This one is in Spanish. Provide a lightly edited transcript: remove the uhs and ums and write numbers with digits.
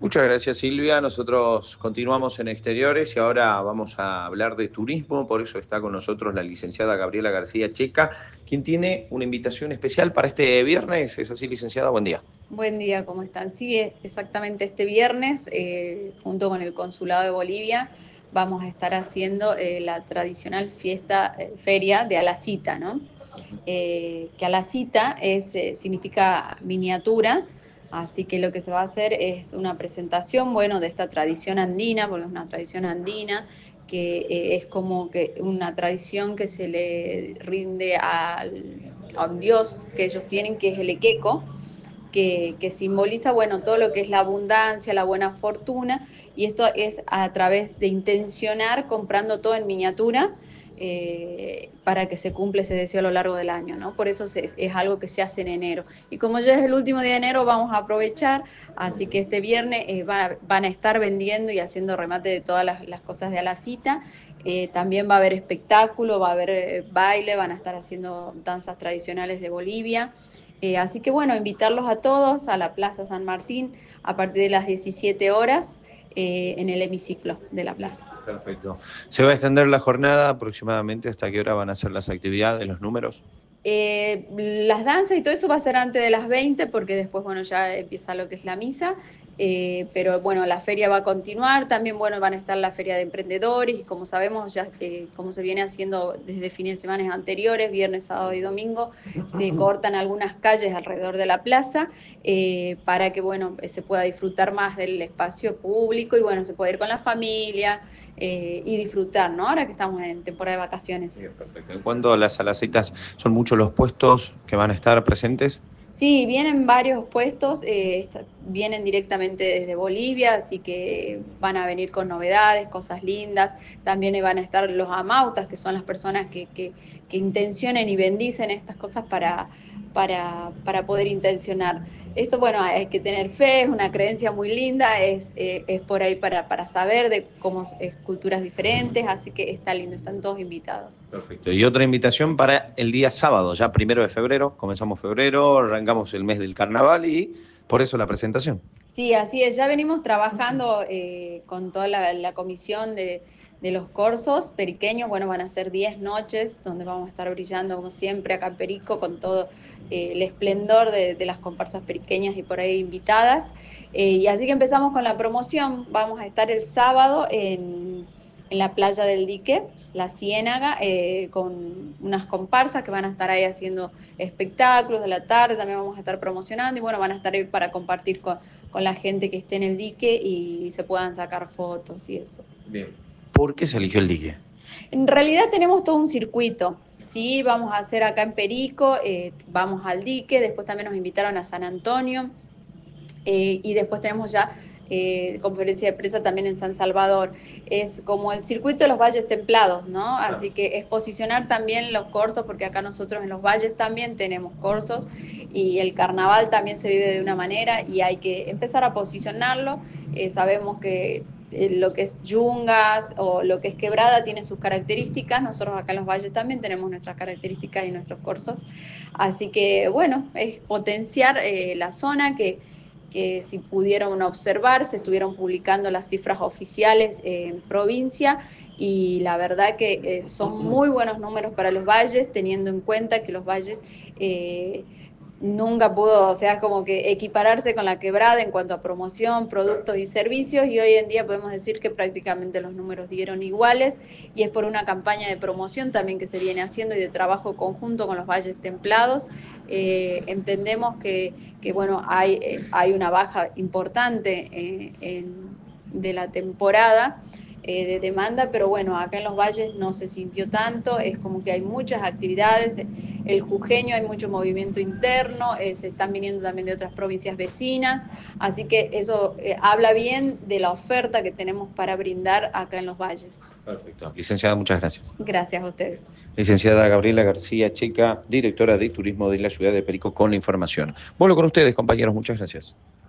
Muchas gracias, Silvia. Nosotros continuamos en exteriores y ahora vamos a hablar de turismo. Por eso está con nosotros la licenciada Gabriela García Checa, quien tiene una invitación especial para este viernes. ¿Es así, licenciada? Buen día. Buen día, ¿cómo están? Sí, exactamente este viernes, junto con el Consulado de Bolivia, vamos a estar haciendo la tradicional feria de Alacita, ¿no? Que Alacita significa miniatura, así que lo que se va a hacer es una presentación, bueno, de esta tradición andina, porque es una tradición andina, que es como que una tradición que se le rinde a un dios que ellos tienen, que es el Equeco, que simboliza, bueno, todo lo que es la abundancia, la buena fortuna, y esto es a través de intencionar comprando todo en miniatura para que se cumpla ese deseo a lo largo del año, ¿no? Por eso es algo que se hace en enero. Y como ya es el último día de enero, vamos a aprovechar, así que este viernes van a estar vendiendo y haciendo remate de todas las cosas de Alacita. También va a haber espectáculo, va a haber baile, van a estar haciendo danzas tradicionales de Bolivia. Así que bueno, invitarlos a todos a la Plaza San Martín a partir de las 17 horas en el hemiciclo de la plaza. Perfecto. ¿Se va a extender la jornada aproximadamente hasta qué hora van a ser las actividades, los números? Las danzas y todo eso va a ser antes de las 20 porque después, bueno, ya empieza lo que es la misa. Pero bueno, la feria va a continuar. También, bueno, van a estar la feria de emprendedores y como sabemos, ya como se viene haciendo desde fines de semana anteriores, viernes, sábado y domingo, se cortan algunas calles alrededor de la plaza para que, bueno, se pueda disfrutar más del espacio público y, bueno, se pueda ir con la familia y disfrutar, ¿no? Ahora que estamos en temporada de vacaciones. Bien, perfecto. En cuanto a las alacitas, ¿son muchos los puestos que van a estar presentes? Sí, vienen varios puestos, vienen directamente desde Bolivia, así que van a venir con novedades, cosas lindas. También van a estar los amautas, que son las personas que intencionen y bendicen estas cosas para poder intencionar. Esto, bueno, hay que tener fe, es una creencia muy linda, es por ahí para saber de cómo es culturas diferentes, así que está lindo, están todos invitados. Perfecto. Y otra invitación para el día sábado, ya 1 de febrero, comenzamos febrero, arrancamos el mes del carnaval y por eso la presentación. Sí, así es. Ya venimos trabajando con toda la comisión de los cursos periqueños. Bueno, van a ser 10 noches donde vamos a estar brillando, como siempre, acá en Perico, con todo el esplendor de las comparsas periqueñas y por ahí invitadas. Y así que empezamos con la promoción. Vamos a estar el sábado en la playa del Dique, La Ciénaga, con unas comparsas que van a estar ahí haciendo espectáculos de la tarde. También vamos a estar promocionando y bueno, van a estar ahí para compartir con la gente que esté en el dique y se puedan sacar fotos y eso. Bien. ¿Por qué se eligió el dique? En realidad tenemos todo un circuito. Sí, vamos a hacer acá en Perico, vamos al dique, después también nos invitaron a San Antonio y después tenemos ya conferencia de prensa también en San Salvador. Es como el circuito de los valles templados, ¿no? Así que es posicionar también los corsos, porque acá nosotros en los valles también tenemos corsos y el carnaval también se vive de una manera y hay que empezar a posicionarlo. Sabemos que lo que es Yungas o lo que es Quebrada tiene sus características. Nosotros acá en los valles también tenemos nuestras características y nuestros corsos. Así que bueno, es potenciar la zona que si pudieron observar, se estuvieron publicando las cifras oficiales en provincia y la verdad que son muy buenos números para los valles, teniendo en cuenta que los valles eh, nunca pudo, o sea, como que equipararse con la Quebrada en cuanto a promoción, productos y servicios, y hoy en día podemos decir que prácticamente los números dieron iguales, y es por una campaña de promoción también que se viene haciendo y de trabajo conjunto con los valles templados. Entendemos que bueno, hay una baja importante de la temporada de demanda, pero bueno, acá en los valles no se sintió tanto, es como que hay muchas actividades, el jujeño hay mucho movimiento interno, se están viniendo también de otras provincias vecinas, así que eso habla bien de la oferta que tenemos para brindar acá en los valles. Perfecto. Licenciada, muchas gracias. Gracias a ustedes. Licenciada Gabriela García Checa, directora de Turismo de la ciudad de Perico, con la información. Vuelvo con ustedes, compañeros. Muchas gracias.